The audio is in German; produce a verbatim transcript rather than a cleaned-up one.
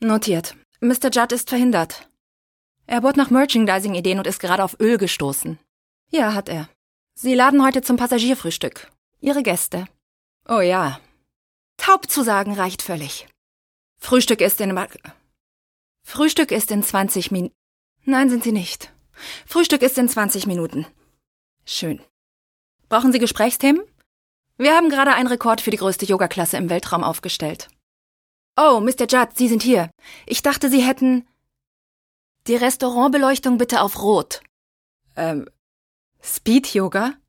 Notiert. Mister Judd ist verhindert. Er bohrt nach Merchandising-Ideen und ist gerade auf Öl gestoßen. Ja, hat er. Sie laden heute zum Passagierfrühstück. Ihre Gäste. Oh ja. Taub zu sagen reicht völlig. Frühstück ist in... Frühstück ist in zwanzig Minuten. Nein, sind Sie nicht. Frühstück ist in zwanzig Minuten. Schön. Brauchen Sie Gesprächsthemen? Wir haben gerade einen Rekord für die größte Yoga-Klasse im Weltraum aufgestellt. Oh, Mister Judd, Sie sind hier. Ich dachte, Sie hätten... Die Restaurantbeleuchtung bitte auf Rot. Ähm, Speed-Yoga?